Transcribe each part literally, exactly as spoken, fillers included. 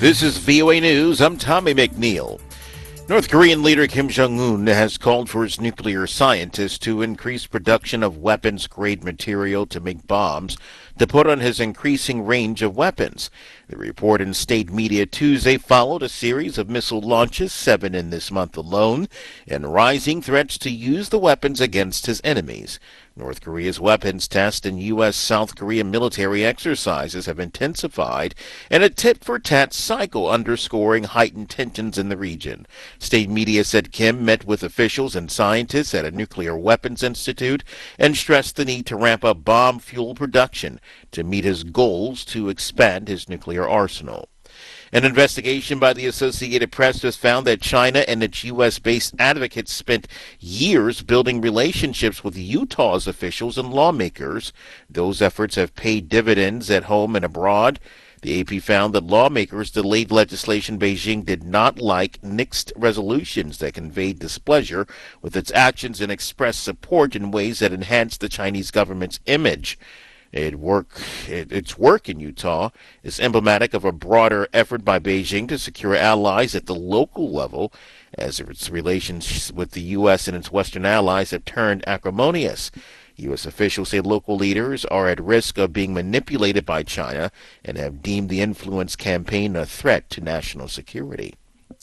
This is V O A News. I'm Tommy McNeil. North Korean leader Kim Jong-un has called for his nuclear scientists to increase production of weapons-grade material to make bombs to put on his increasing range of weapons. The report in state media Tuesday followed a series of missile launches, seven in this month alone, and rising threats to use the weapons against his enemies. North Korea's weapons test and U S South Korean military exercises have intensified in a tit-for-tat cycle underscoring heightened tensions in the region. State media said Kim met with officials and scientists at a nuclear weapons institute and stressed the need to ramp up bomb fuel production to meet his goals to expand his nuclear arsenal. An investigation by the Associated Press has found that China and its U S-based advocates spent years building relationships with Utah's officials and lawmakers. Those efforts have paid dividends at home and abroad. The A P found that lawmakers delayed legislation Beijing did not like, nixed resolutions that conveyed displeasure with its actions and expressed support in ways that enhanced the Chinese government's image. It work, it, its work in Utah is emblematic of a broader effort by Beijing to secure allies at the local level, as its relations with the U S and its Western allies have turned acrimonious. U S officials say local leaders are at risk of being manipulated by China and have deemed the influence campaign a threat to national security.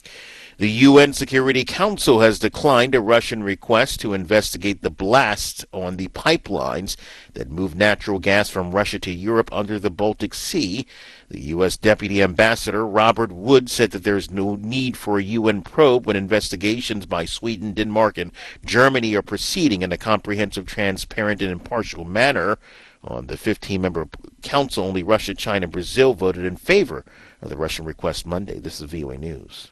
The U N Security Council has declined a Russian request to investigate the blast on the pipelines that move natural gas from Russia to Europe under the Baltic Sea. The U S Deputy Ambassador Robert Wood said that there is no need for a U N probe when investigations by Sweden, Denmark, and Germany are proceeding in a comprehensive, transparent, and impartial manner. On the fifteen-member council, only Russia, China, and Brazil voted in favor of the Russian request Monday. This is V O A News.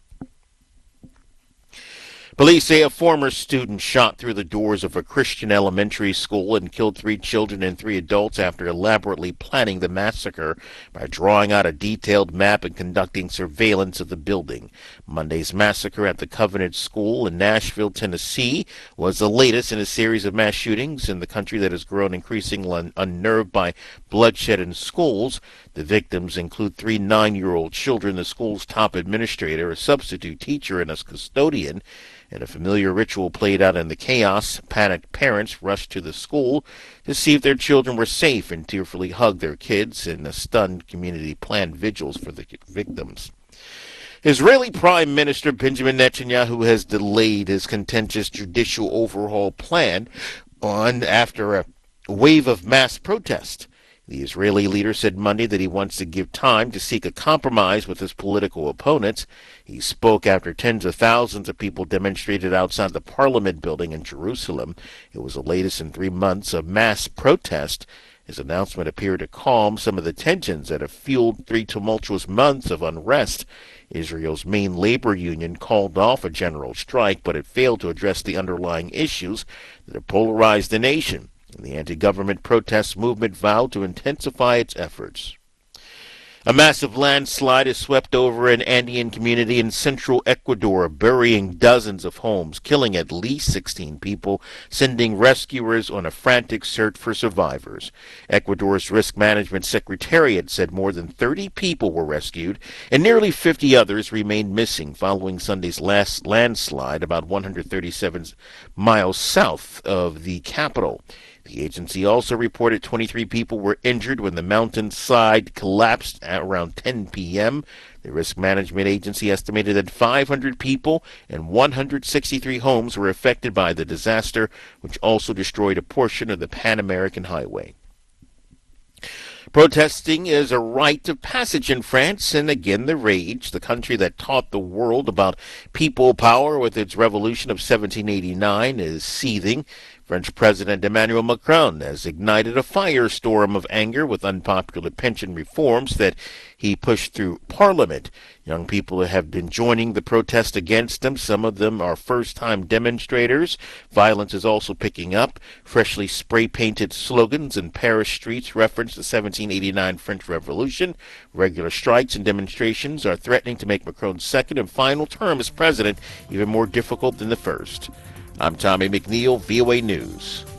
Police say a former student shot through the doors of a Christian elementary school and killed three children and three adults after elaborately planning the massacre by drawing out a detailed map and conducting surveillance of the building. Monday's massacre at the Covenant School in Nashville, Tennessee, was the latest in a series of mass shootings in the country that has grown increasingly unnerved by bloodshed in schools. The victims include three nine-year-old children, the school's top administrator, a substitute teacher, and a custodian. In a familiar ritual played out in the chaos, panicked parents rushed to the school to see if their children were safe and tearfully hugged their kids, and a stunned community planned vigils for the victims. Israeli Prime Minister Benjamin Netanyahu has delayed his contentious judicial overhaul plan on after a wave of mass protest. The Israeli leader said Monday that he wants to give time to seek a compromise with his political opponents. He spoke after tens of thousands of people demonstrated outside the Parliament building in Jerusalem. It was the latest in three months of mass protest. His announcement appeared to calm some of the tensions that have fueled three tumultuous months of unrest. Israel's main labor union called off a general strike, but it failed to address the underlying issues that have polarized the nation. And the anti-government protest movement vowed to intensify its efforts. A massive landslide has swept over an Andean community in central Ecuador, burying dozens of homes, killing at least sixteen people, sending rescuers on a frantic search for survivors. Ecuador's Risk Management Secretariat said more than thirty people were rescued, and nearly fifty others remained missing following Sunday's last landslide about one hundred thirty-seven miles south of the capital. The agency also reported twenty-three people were injured when the mountainside collapsed at around ten p.m. The Risk Management Agency estimated that five hundred people and one hundred sixty-three homes were affected by the disaster, which also destroyed a portion of the Pan American Highway. Protesting is a rite of passage in France, and again the rage. The country that taught the world about people power with its revolution of seventeen eighty-nine is seething. French President Emmanuel Macron has ignited a firestorm of anger with unpopular pension reforms that he pushed through Parliament. Young people have been joining the protest against him. Some of them are first-time demonstrators. Violence is also picking up. Freshly spray-painted slogans in Paris streets reference the seventeen eighty-nine French Revolution. Regular strikes and demonstrations are threatening to make Macron's second and final term as president even more difficult than the first. I'm Tommy McNeil, V O A News.